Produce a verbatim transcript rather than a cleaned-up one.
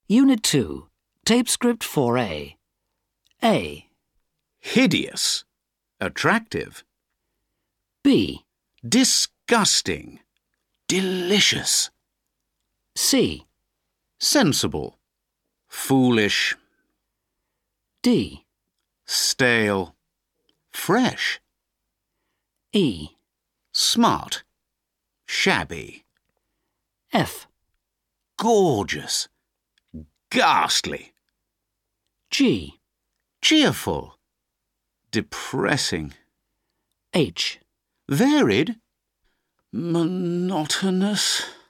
Unit two, Tape Script four A. A. Hideous. Attractive. B. Disgusting. Delicious. C. Sensible. Foolish. D. Stale. Fresh. E. Smart. Shabby. F. Gorgeous. Ghastly. G. Cheerful. Depressing. H. Varied. Monotonous.